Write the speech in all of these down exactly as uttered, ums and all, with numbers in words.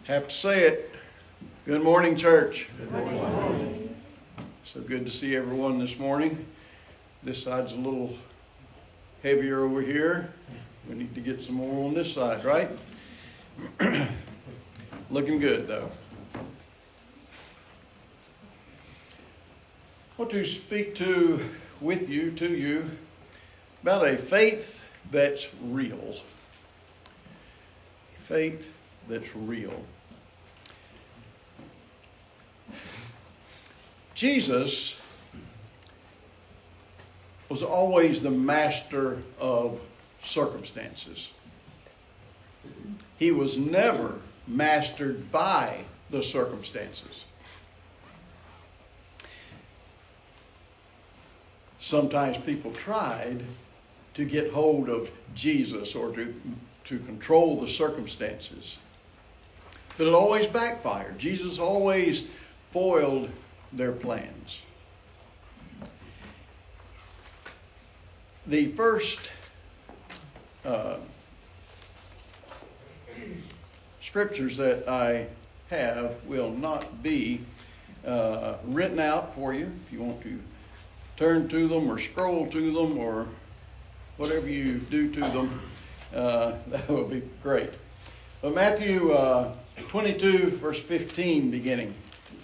Have to say it. Good morning, church. Good morning. So good to see everyone this morning. This side's a little heavier over here. We need to get some more on this side, right? Looking good, though. I want to speak to, with you, to you, about a faith that's real. Faith that's real. Jesus was always the master of circumstances. He was never mastered by the circumstances. Sometimes people tried to get hold of Jesus or to, to control the circumstances. But it always backfired. Jesus always foiled their plans. The first uh, scriptures that I have will not be uh, written out for you. If you want to turn to them or scroll to them or whatever you do to them, uh, that would be great. But Matthew uh, twenty-two, verse fifteen, beginning.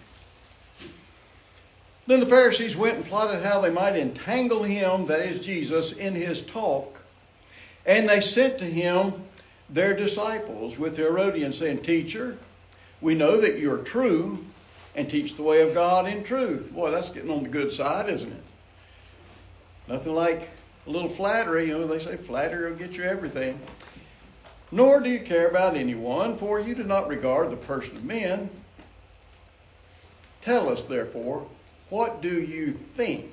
Then the Pharisees went and plotted how they might entangle him, that is Jesus, in his talk. And they sent to him their disciples with the Herodians, saying, Teacher, we know that you're true and teach the way of God in truth. Boy, that's getting on the good side, isn't it? Nothing like a little flattery. You know, they say flattery will get you everything. Nor do you care about anyone, for you do not regard the person of men. Tell us, therefore, what do you think?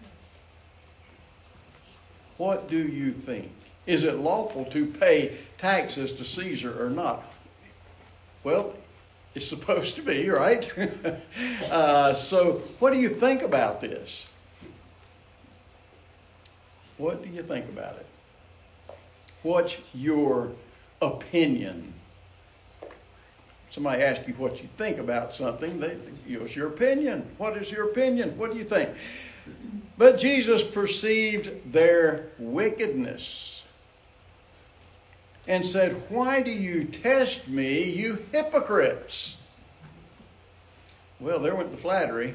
What do you think? Is it lawful to pay taxes to Caesar or not? Well, it's supposed to be, right? uh, so what do you think about this? What do you think about it? What's your opinion? Somebody asks you what you think about something, they, you know, it's your opinion. What is your opinion? What do you think? But Jesus perceived their wickedness and said, Why do you test me, you hypocrites? Well, there went the flattery.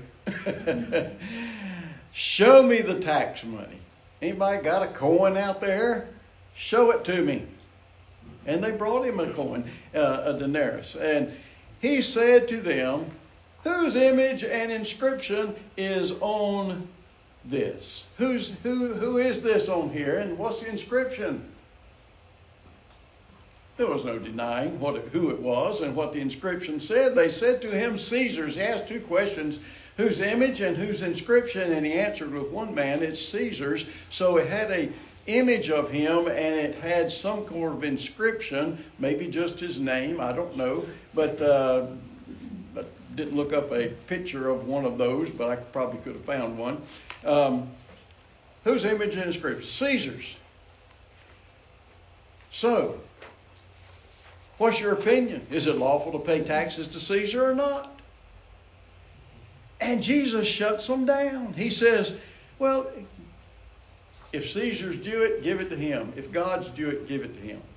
Show me the tax money. Anybody got a coin out there? Show it to me. And they brought him a coin, uh, a denarius. And he said to them, Whose image and inscription is on this? Who's, who, who is this on here? And what's the inscription? There was no denying what it, who it was and what the inscription said. They said to him, Caesar's. He asked two questions. Whose image and whose inscription? And he answered with one man, it's Caesar's. So it had a image of him, and it had some sort of inscription, maybe just his name, I don't know, but uh, but didn't look up a picture of one of those, but I probably could have found one. Um, whose image and inscription? Caesar's. So, what's your opinion? Is it lawful to pay taxes to Caesar or not? And Jesus shuts them down. He says, well, if Caesar's due it, give it to him. If God's due it, give it to him.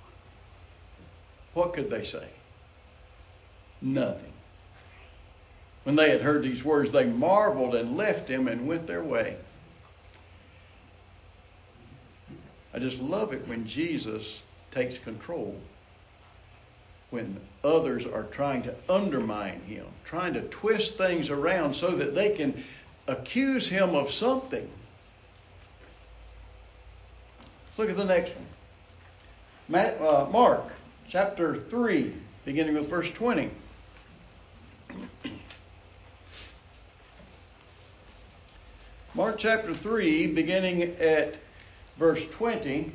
What could they say? Nothing. When they had heard these words, they marveled and left him and went their way. I just love it when Jesus takes control. When others are trying to undermine him, trying to twist things around so that they can accuse him of something. Let's look at the next one. Matt, uh, Mark chapter three, beginning with verse twenty. Mark chapter three, beginning at verse twenty.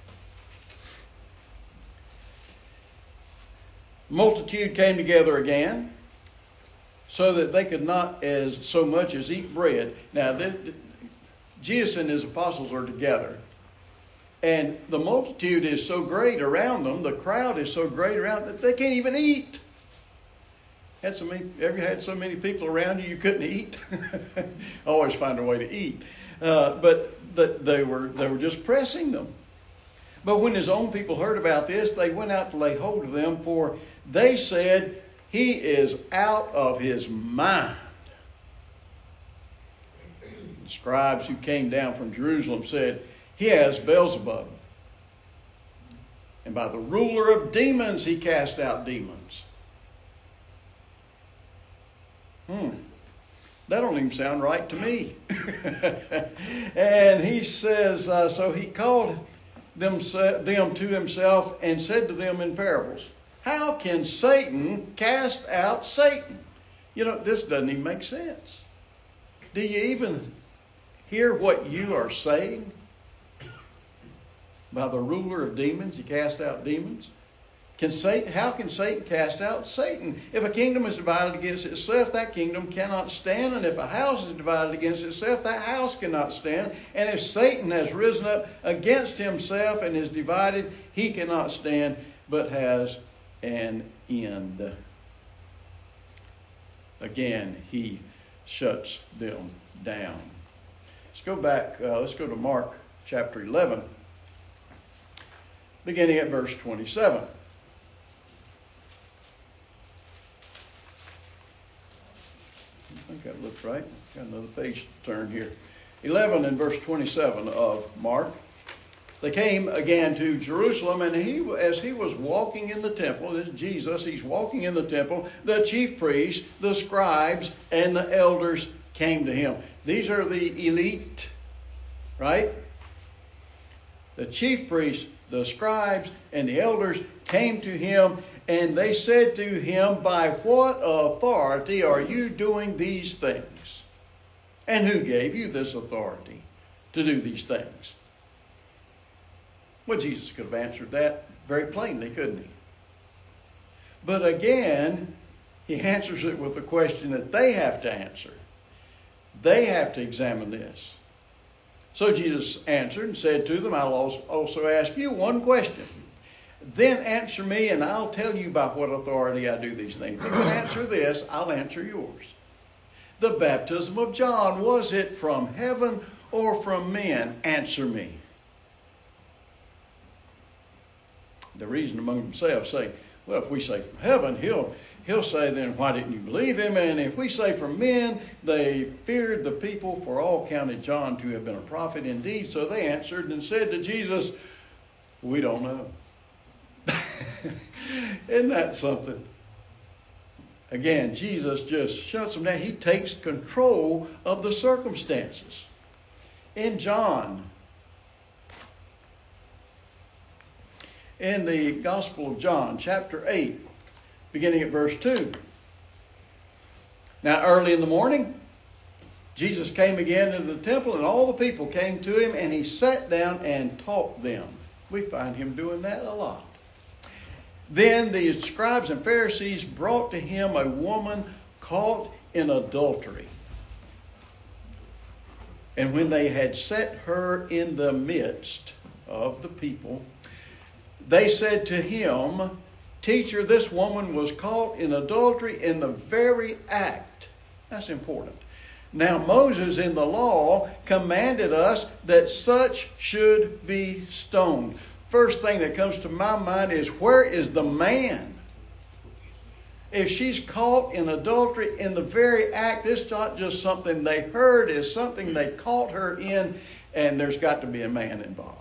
Multitude came together again, so that they could not as so much as eat bread. Now, this, Jesus and his apostles are together. And the multitude is so great around them, the crowd is so great around them, that they can't even eat. Had so many, ever had so many people around you you couldn't eat? Always find a way to eat. Uh, but that they were they were just pressing them. But when his own people heard about this, they went out to lay hold of them, for they said, he is out of his mind. The scribes who came down from Jerusalem said, he has Beelzebub, and by the ruler of demons he cast out demons. Hmm. That don't even sound right to me. And he says, uh, so he called them, them to himself and said to them in parables, how can Satan cast out Satan? You know, this doesn't even make sense. Do you even hear what you are saying? By the ruler of demons, he cast out demons. Can Satan, how can Satan cast out Satan? If a kingdom is divided against itself, that kingdom cannot stand. And if a house is divided against itself, that house cannot stand. And if Satan has risen up against himself and is divided, he cannot stand, but has an end. Again, he shuts them down. Let's go back. Uh, let's go to Mark chapter eleven, beginning at verse twenty-seven. I think that looks right. Got another page to turn here. eleven and verse twenty-seven of Mark. They came again to Jerusalem, and he, as he was walking in the temple, this is Jesus, he's walking in the temple, the chief priests, the scribes, and the elders came to him. These are the elite, right? The chief priests, the scribes, and the elders came to him, and they said to him, by what authority are you doing these things? And who gave you this authority to do these things? Well, Jesus could have answered that very plainly, couldn't he? But again, he answers it with a question that they have to answer. They have to examine this. So Jesus answered and said to them, I'll also ask you one question. Then answer me, and I'll tell you by what authority I do these things. If you can answer this, I'll answer yours. The baptism of John, was it from heaven or from men? Answer me. The reason among themselves, saying, well, if we say from heaven, he'll he'll say, then why didn't you believe him? And if we say from men, they feared the people, for all counted John to have been a prophet indeed. So they answered and said to Jesus, we don't know. Isn't that something? Again, Jesus just shuts them down. He takes control of the circumstances. In John, in the Gospel of John, chapter eight, beginning at verse two. Now early in the morning, Jesus came again into the temple, and all the people came to him, and he sat down and taught them. We find him doing that a lot. Then the scribes and Pharisees brought to him a woman caught in adultery. And when they had set her in the midst of the people, they said to him, Teacher, this woman was caught in adultery in the very act. That's important. Now Moses in the law commanded us that such should be stoned. First thing that comes to my mind is, where is the man? If she's caught in adultery in the very act, it's not just something they heard, it's something they caught her in, and there's got to be a man involved.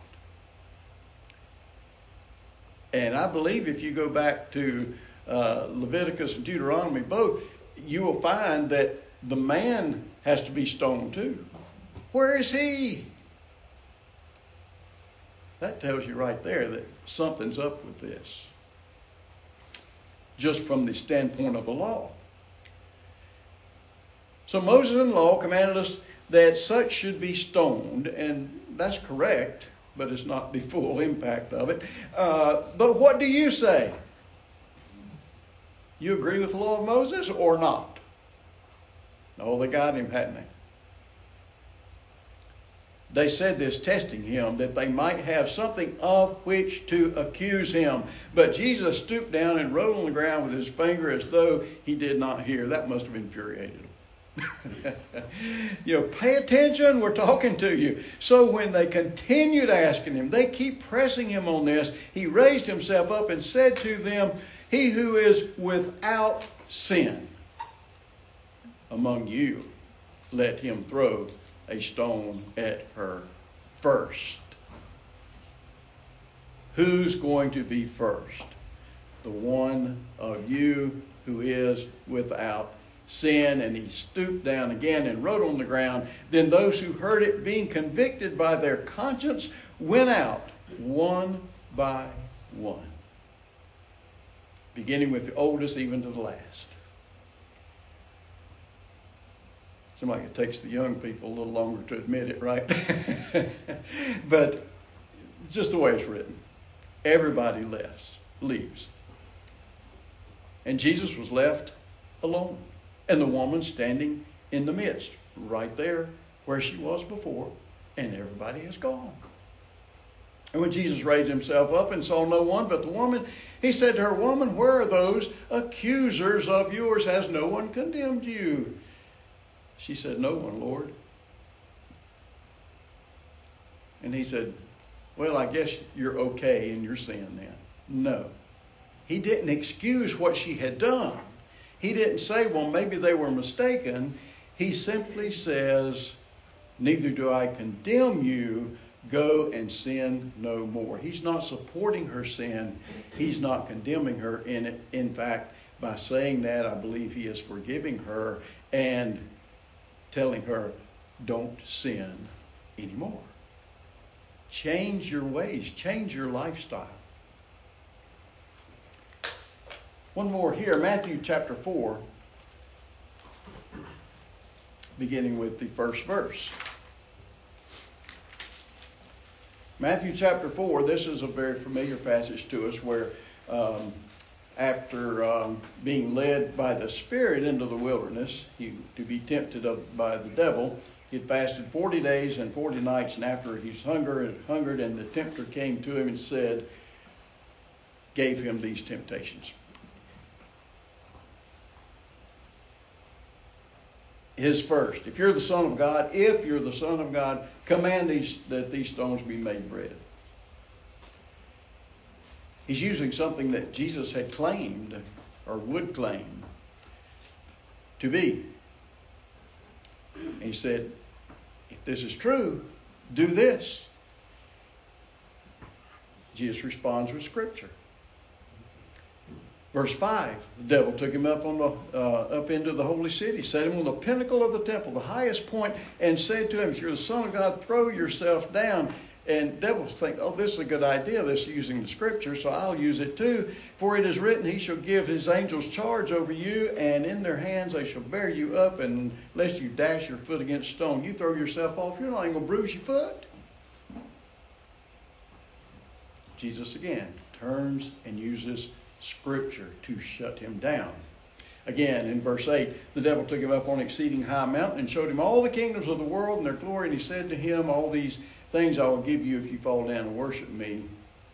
And I believe if you go back to uh, Leviticus and Deuteronomy both, you will find that the man has to be stoned too. Where is he? That tells you right there that something's up with this. Just from the standpoint of the law. So Moses in the law commanded us that such should be stoned, and that's correct, but it's not the full impact of it. Uh, but what do you say? You agree with the law of Moses or not? Oh, they got him, hadn't they? They said this testing him, that they might have something of which to accuse him. But Jesus stooped down and wrote on the ground with his finger as though he did not hear. That must have infuriated him. You know, pay attention, we're talking to you. So when they continued asking him, they keep pressing him on this, he raised himself up and said to them, he who is without sin among you, let him throw a stone at her first. Who's going to be first? The one of you who is without sin. And he stooped down again and wrote on the ground. Then those who heard it, being convicted by their conscience, went out one by one, beginning with the oldest even to the last. Seems like it takes the young people a little longer to admit it, right? But just the way it's written. Everybody left, leaves. And Jesus was left alone. And the woman standing in the midst, right there where she was before. And everybody has gone. And when Jesus raised himself up and saw no one but the woman, he said to her, Woman, where are those accusers of yours? Has no one condemned you? She said, No one, Lord. And he said, Well, I guess you're okay in your sin then. No. He didn't excuse what she had done. He didn't say, well, maybe they were mistaken. He simply says, neither do I condemn you. Go and sin no more. He's not supporting her sin. He's not condemning her in it. In fact, by saying that, I believe he is forgiving her and telling her, don't sin anymore. Change your ways. Change your lifestyle. One more here, Matthew chapter four, beginning with the first verse. Matthew chapter four, this is a very familiar passage to us where um, after um, being led by the Spirit into the wilderness he, to be tempted of, by the devil, he had fasted forty days and forty nights, and after he's hungered, hungered and the tempter came to him and said, gave him these temptations. His first. If you're the Son of God, if you're the Son of God, command these that these stones be made bread. He's using something that Jesus had claimed or would claim to be. And he said, if this is true, do this. Jesus responds with Scripture. Verse five, the devil took him up on the uh, up into the holy city, set him on the pinnacle of the temple, the highest point, and said to him, if you're the Son of God, throw yourself down. And devils think, oh, this is a good idea, this is using the Scripture, so I'll use it too. For it is written, he shall give his angels charge over you, and in their hands they shall bear you up, and lest you dash your foot against a stone. You throw yourself off, you're not even going to bruise your foot. Jesus again turns and uses Scripture to shut him down. Again, in verse eight, the devil took him up on an exceeding high mountain and showed him all the kingdoms of the world and their glory. And he said to him, all these things I will give you if you fall down and worship me.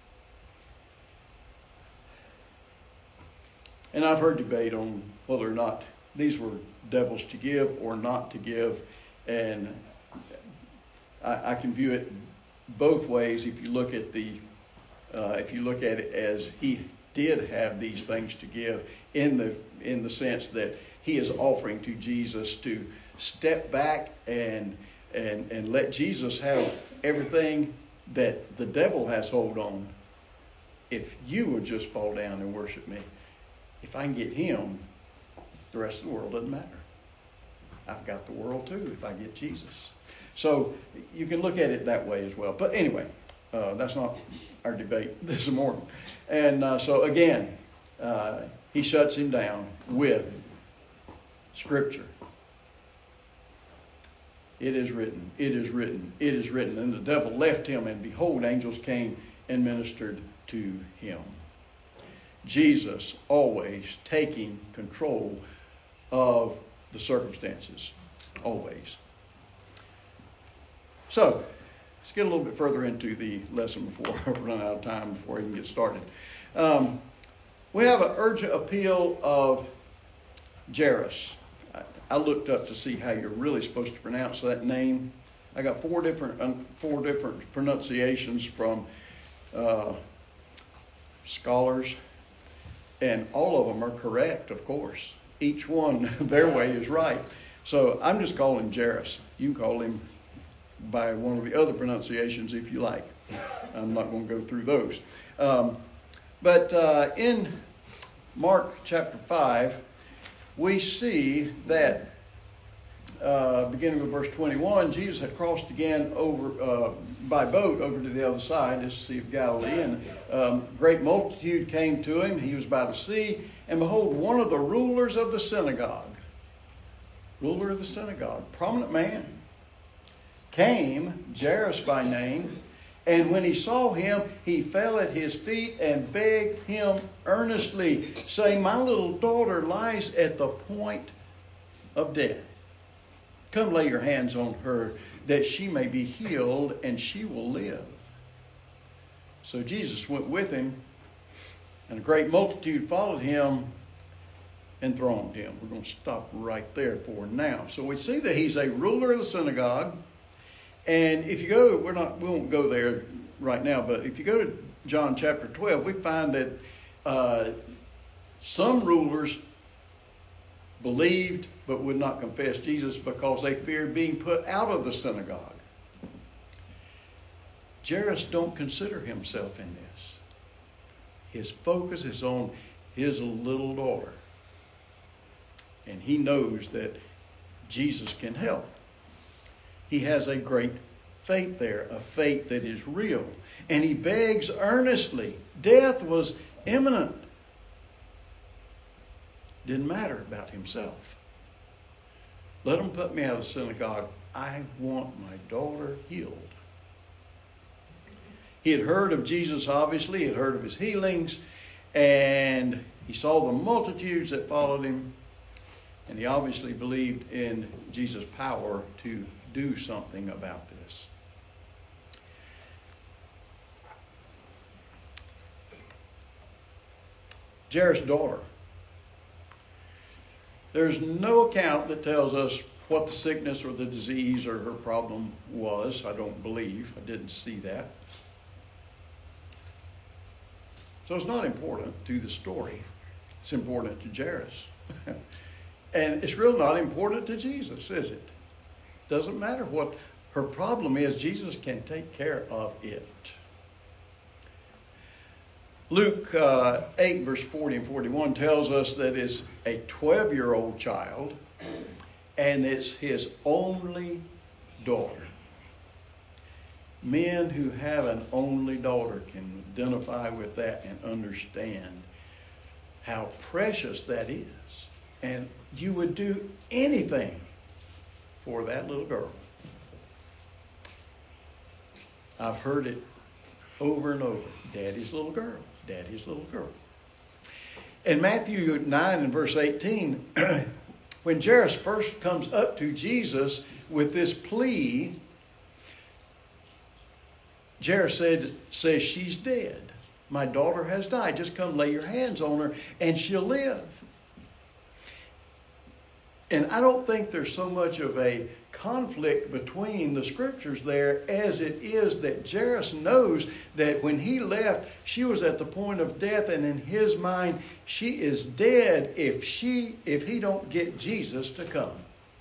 And I've heard debate on whether or not these were devils to give or not to give. And I, I can view it both ways if you look at the uh, if you look at it as he did have these things to give in the in the sense that he is offering to Jesus to step back and and and let Jesus have everything that the devil has hold on. If you would just fall down and worship me, if I can get him, the rest of the world doesn't matter. I've got the world too if I get Jesus. So you can look at it that way as well. But anyway, uh, that's not our debate this morning. And uh, so again, uh, he shuts him down with Scripture. It is written, it is written, it is written. And the devil left him, and behold, angels came and ministered to him. Jesus always taking control of the circumstances. Always. So, let's get a little bit further into the lesson before I run out of time, before we can get started. Um, we have an urgent appeal of Jairus. I, I looked up to see how you're really supposed to pronounce that name. I got four different um, four different pronunciations from uh, scholars, and all of them are correct, of course. Each one, their way, is right. So I'm just calling him Jairus. You can call him by one of the other pronunciations if you like. I'm not going to go through those. Um, but uh, in Mark chapter five, we see that uh, beginning with verse twenty-one, Jesus had crossed again over uh, by boat over to the other side, this Sea of Galilee, and um, great multitude came to him. He was by the sea, and behold, one of the rulers of the synagogue, ruler of the synagogue, prominent man, came, Jairus by name, and when he saw him, he fell at his feet and begged him earnestly, saying, "My little daughter lies at the point of death. Come lay your hands on her, that she may be healed, and she will live." So Jesus went with him, and a great multitude followed him and thronged him. We're going to stop right there for now. So we see that he's a ruler of the synagogue. And if you go, we're not, we won't go there right now, but if you go to John chapter twelve, we find that uh, some rulers believed but would not confess Jesus because they feared being put out of the synagogue. Jairus don't consider himself in this. His focus is on his little daughter. And he knows that Jesus can help. He has a great faith there, a faith that is real. And he begs earnestly. Death was imminent. Didn't matter about himself. Let them put me out of the synagogue. I want my daughter healed. He had heard of Jesus, obviously. He had heard of his healings. And he saw the multitudes that followed him. And he obviously believed in Jesus' power to do something about this. Jairus' daughter. There's no account that tells us what the sickness or the disease or her problem was. I don't believe. I didn't see that. So it's not important to the story. It's important to Jairus. And it's really not important to Jesus, is it? Doesn't matter what her problem is. Jesus can take care of it. Luke uh, eight, verse forty and forty-one tells us that it's a twelve-year-old child, and it's his only daughter. Men who have an only daughter can identify with that and understand how precious that is. And you would do anything for that little girl. I've heard it over and over. Daddy's little girl. Daddy's little girl. In Matthew nine and verse eighteen, when Jairus first comes up to Jesus with this plea, Jairus said, says, "She's dead. My daughter has died. Just come lay your hands on her and she'll live." And I don't think there's so much of a conflict between the scriptures there as it is that Jairus knows that when he left, she was at the point of death, and in his mind, she is dead if she, if he don't get Jesus to come.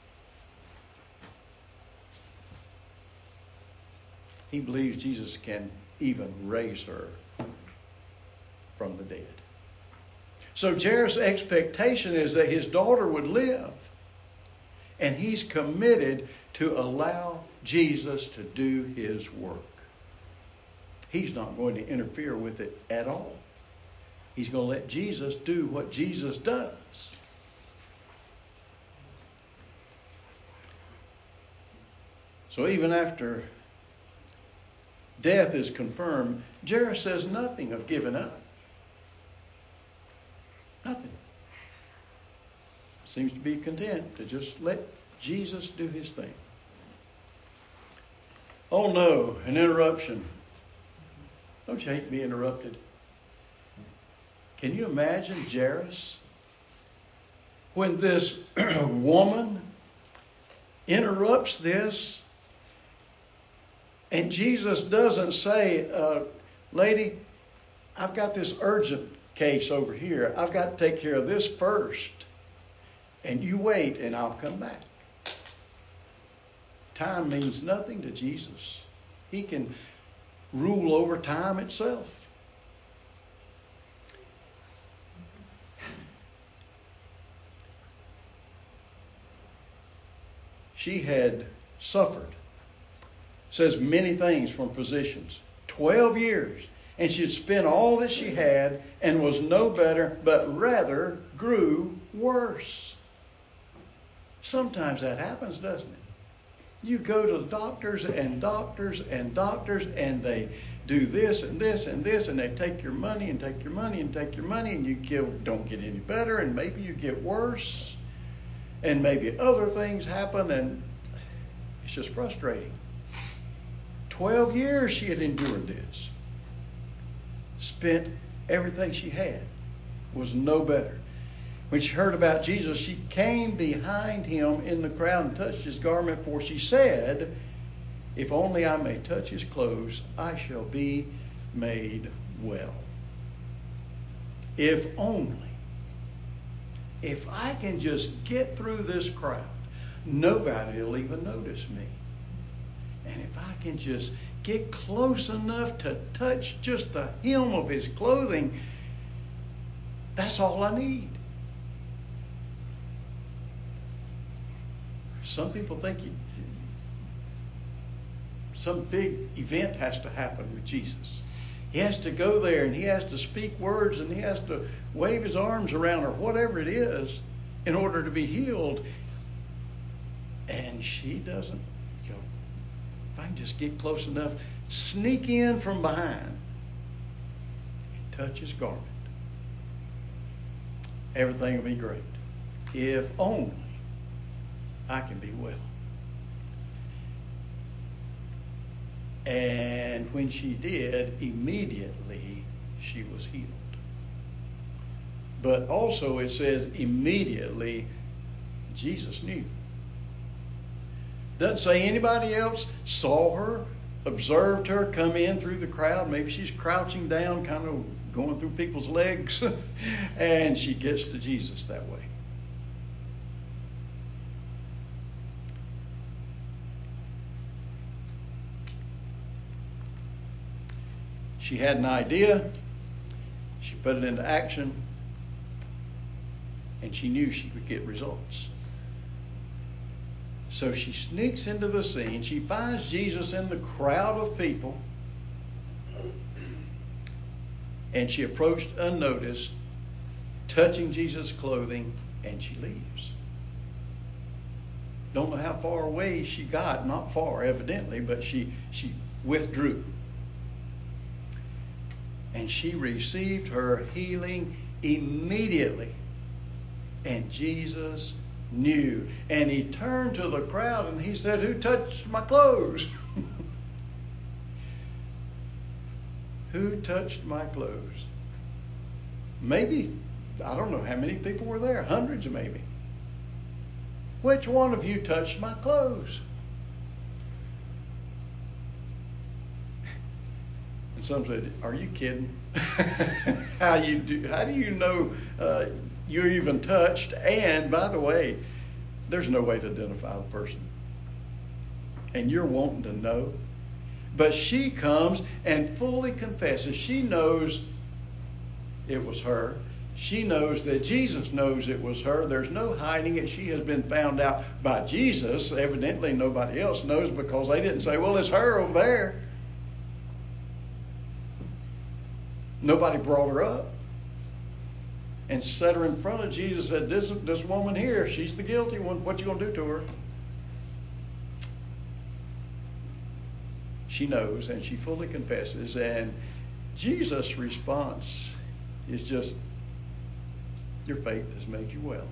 He believes Jesus can even raise her from the dead. So Jairus' expectation is that his daughter would live. And he's committed to allow Jesus to do his work. He's not going to interfere with it at all. He's going to let Jesus do what Jesus does. So even after death is confirmed, Jairus says nothing of giving up. Nothing. Seems to be content to just let Jesus do his thing. Oh no, an interruption. Don't you hate being interrupted? Can you imagine Jairus? When this woman interrupts this, and Jesus doesn't say, uh, lady, I've got this urgent case over here. I've got to take care of this first. And you wait and I'll come back. Time means nothing to Jesus. He can rule over time itself. She had suffered, says many things from physicians, twelve years. And she had spent all that she had and was no better, but rather grew worse. Sometimes that happens, doesn't it? You go to the doctors and doctors and doctors, and they do this and this and this, and they take your money and take your money and take your money, and you get, don't get any better, and maybe you get worse, and maybe other things happen, and it's just frustrating. Twelve years she had endured this. Spent everything she had. Was no better. When she heard about Jesus, she came behind him in the crowd and touched his garment, for she said, if only I may touch his clothes, I shall be made well. If only. If I can just get through this crowd, nobody will even notice me. And if I can just get close enough to touch just the hem of his clothing, that's all I need. Some people think you, some big event has to happen with Jesus. He has to go there and he has to speak words and he has to wave his arms around or whatever it is in order to be healed. And she doesn't. You know, if I can just get close enough, sneak in from behind and touch his garment, everything will be great. If only I can be well. And when she did, immediately she was healed. But also it says immediately Jesus knew. Doesn't say anybody else saw her, observed her come in through the crowd. Maybe she's crouching down, kind of going through people's legs, and she gets to Jesus that way. She had an idea, she put it into action, and she knew she could get results. So she sneaks into the scene. She finds Jesus in the crowd of people, and she approached unnoticed, touching Jesus' clothing, and she leaves. Don't know how far away she got, not far evidently, but she, she withdrew. And she received her healing immediately. And Jesus knew. And he turned to the crowd and he said, who touched my clothes? Who touched my clothes? Maybe, I don't know how many people were there. Hundreds maybe. Which one of you touched my clothes? And some said, are you kidding? how you do? How do you know uh, you're even touched? And by the way, there's no way to identify the person. And you're wanting to know. But she comes and fully confesses. She knows it was her. She knows that Jesus knows it was her. There's no hiding it. She has been found out by Jesus. Evidently nobody else knows because they didn't say, well, it's her over there. Nobody brought her up and set her in front of Jesus and said, this, this woman here, she's the guilty one. What you going to do to her? She knows and she fully confesses. And Jesus' response is just, your faith has made you well.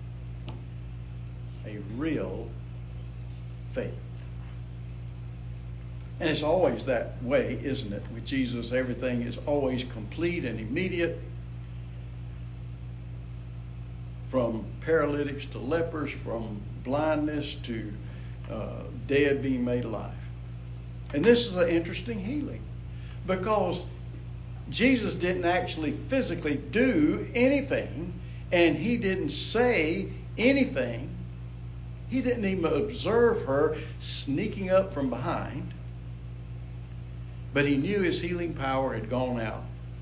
A real faith. And it's always that way, isn't it? With Jesus, everything is always complete and immediate. From paralytics to lepers, from blindness to uh, dead being made alive. And this is an interesting healing, because Jesus didn't actually physically do anything, and he didn't say anything. He didn't even observe her sneaking up from behind. But he knew his healing power had gone out.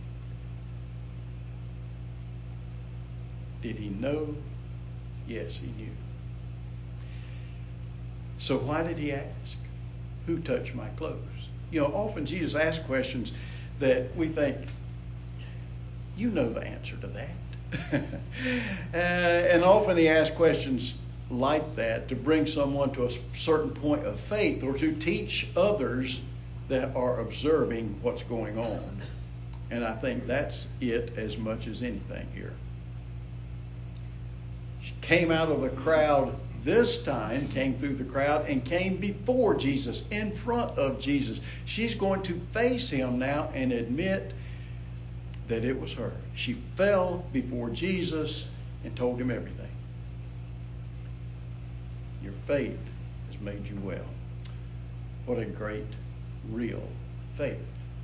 Did he know? Yes, he knew. So why did he ask? Who touched my clothes? You know, often Jesus asks questions that we think, you know the answer to that. uh, and often he asks questions like that to bring someone to a certain point of faith, or to teach others that are observing what's going on. And I think that's it as much as anything here. She came out of the crowd this time, came through the crowd and came before Jesus, in front of Jesus. She's going to face him now and admit that it was her. She fell before Jesus and told him everything. Your faith has made you well. What a great, real faith.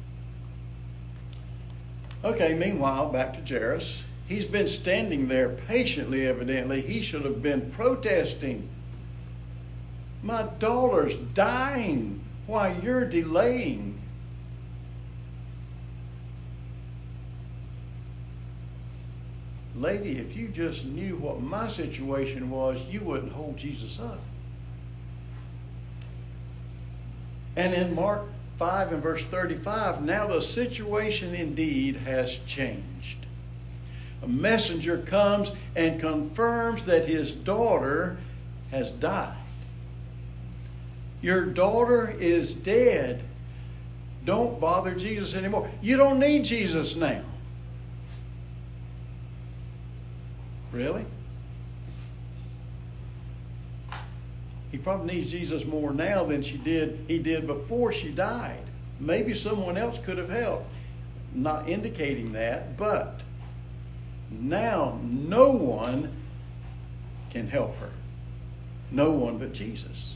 Okay, meanwhile, back to Jairus. He's been standing there patiently, evidently. He should have been protesting. My daughter's dying while you're delaying. Lady, if you just knew what my situation was, you wouldn't hold Jesus up. And in Mark five and verse thirty-five, now the situation indeed has changed. A messenger comes and confirms that his daughter has died. Your daughter is dead. Don't bother Jesus anymore. You don't need Jesus now. Really? He probably needs Jesus more now than she did. He did before she died. Maybe someone else could have helped. Not indicating that, but now no one can help her. No one but Jesus.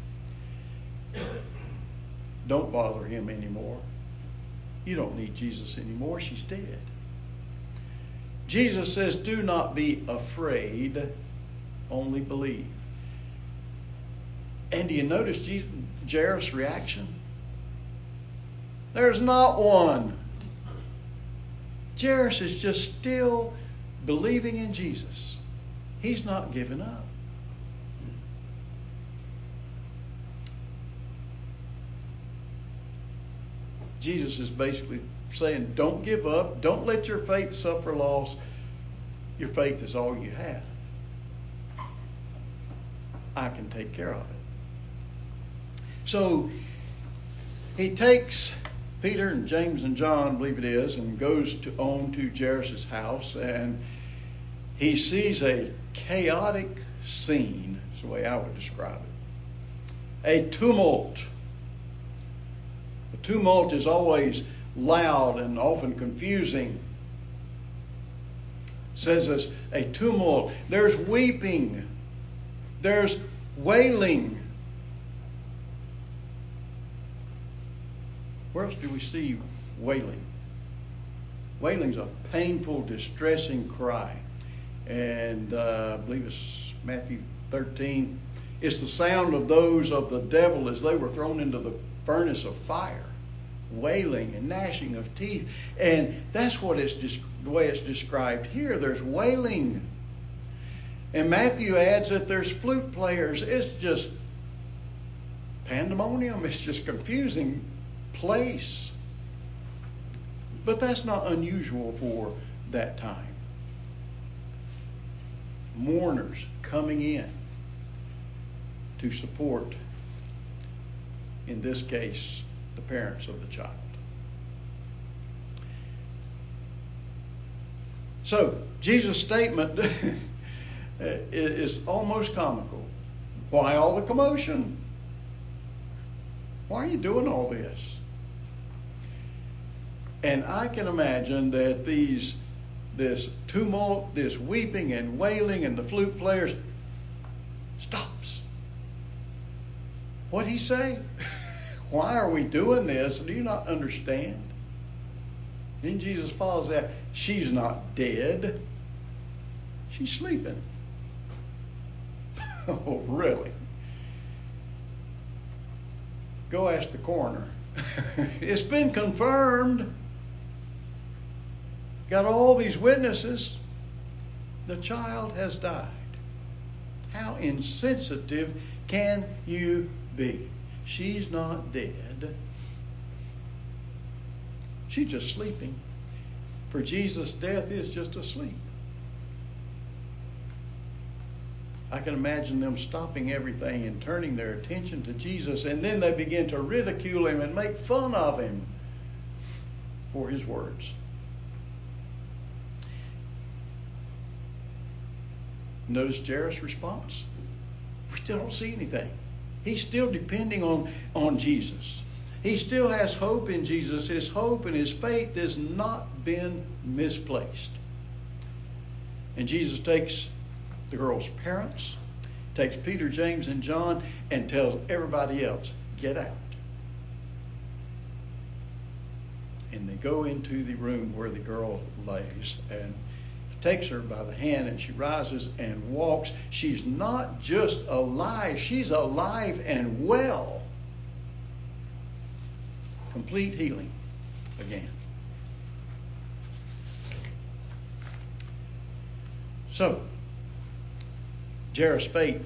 Don't bother him anymore. You don't need Jesus anymore. She's dead. Jesus says, do not be afraid, only believe. And do you notice Jesus, Jairus' reaction? There's not one. Jairus is just still believing in Jesus. He's not given up. Jesus is basically saying, don't give up. Don't let your faith suffer loss. Your faith is all you have. I can take care of it. So he takes Peter and James and John, I believe it is, and goes to on to Jairus' house, and he sees a chaotic scene. That's the way I would describe it. A tumult. A tumult is always loud and often confusing. It says as a tumult. There's weeping. There's wailing. Where else do we see wailing? Wailing's a painful, distressing cry. And uh, I believe it's Matthew thirteen. It's the sound of those of the devil as they were thrown into the furnace of fire. Wailing and gnashing of teeth. And that's what it's the way it's described here. There's wailing. And Matthew adds that there's flute players. It's just pandemonium. It's just confusing place. But that's not unusual for that time. Mourners coming in to support, in this case, the parents of the child. So, Jesus' statement is almost comical. Why all the commotion? Why are you doing all this? And I can imagine that these, this tumult, this weeping and wailing, and the flute players stops. What'd he say? Why are we doing this? Do you not understand? Then Jesus follows that. She's not dead. She's sleeping. Oh, really? Go ask the coroner. It's been confirmed. Got all these witnesses. The child has died. How insensitive can you be? She's not dead. She's just sleeping. For Jesus, death is just a sleep. I can imagine them stopping everything and turning their attention to Jesus, and then they begin to ridicule him and make fun of him for his words. Notice Jairus' response. We still don't see anything. He's still depending on, on Jesus. He still has hope in Jesus. His hope and his faith has not been misplaced. And Jesus takes the girl's parents, takes Peter, James, and John, and tells everybody else, get out. And they go into the room where the girl lays, and takes her by the hand, and she rises and walks. She's not just alive, she's alive and well. Complete healing again. So, Jairus' faith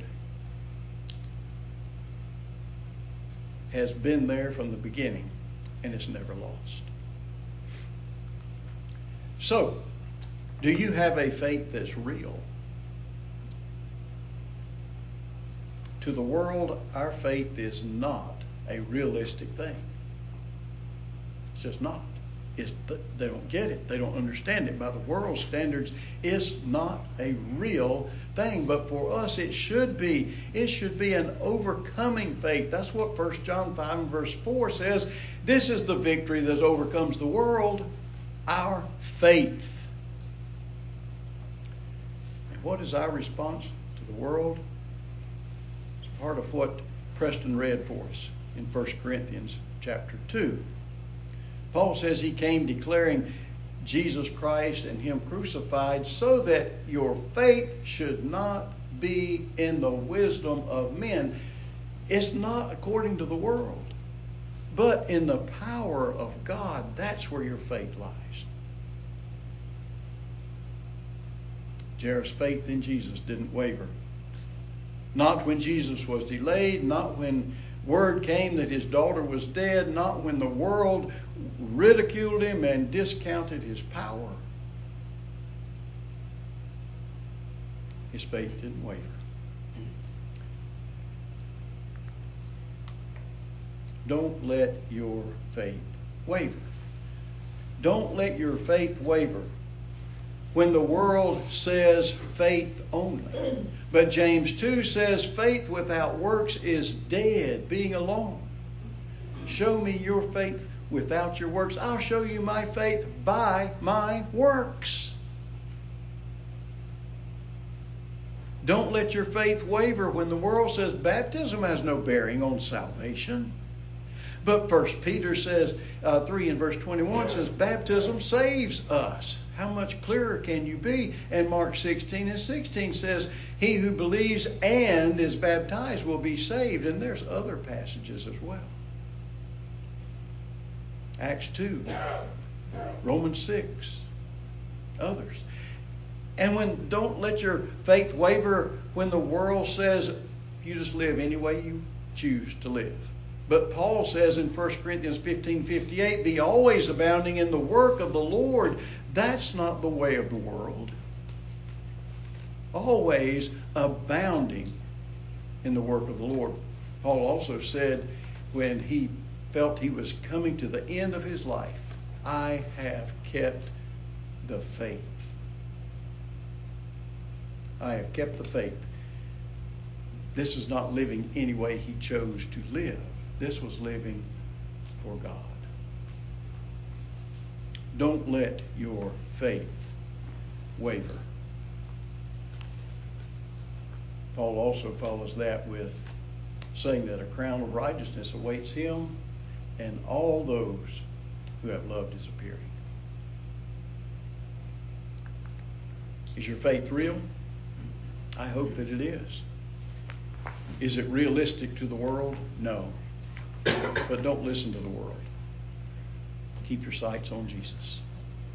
has been there from the beginning, and it's never lost. So, do you have a faith that's real? To the world, our faith is not a realistic thing. It's just not. It's th- they don't get it. They don't understand it. By the world's standards, it's not a real thing. But for us, it should be. It should be an overcoming faith. That's what First John five and verse four says. This is the victory that overcomes the world, our faith. And what is our response to the world? It's part of what Preston read for us in First Corinthians chapter two. Paul says he came declaring Jesus Christ and him crucified so that your faith should not be in the wisdom of men. It's not according to the world, but in the power of God. That's where your faith lies. Jairus' faith in Jesus didn't waver. Not when Jesus was delayed, not when word came that his daughter was dead, not when the world ridiculed him and discounted his power. His faith didn't waver. Don't let your faith waver. Don't let your faith waver when the world says faith only. But James two says faith without works is dead, being alone. Show me your faith without your works. I'll show you my faith by my works. Don't let your faith waver when the world says baptism has no bearing on salvation. But First Peter says, uh, three and verse twenty-one says, baptism saves us. How much clearer can you be? And Mark sixteen and sixteen says, he who believes and is baptized will be saved. And there's other passages as well. Acts two, Romans six, others. And when don't let your faith waver when the world says you just live any way you choose to live. But Paul says in First Corinthians fifteen fifty-eight, be always abounding in the work of the Lord. That's not the way of the world. Always abounding in the work of the Lord. Paul also said when he felt he was coming to the end of his life, I have kept the faith. I have kept the faith. This is not living any way he chose to live. This was living for God. Don't let your faith waver. Paul also follows that with saying that a crown of righteousness awaits him and all those who have loved his appearing. Is your faith real? I hope that it is. Is it realistic to the world? No. But don't listen to the world. Keep your sights on Jesus.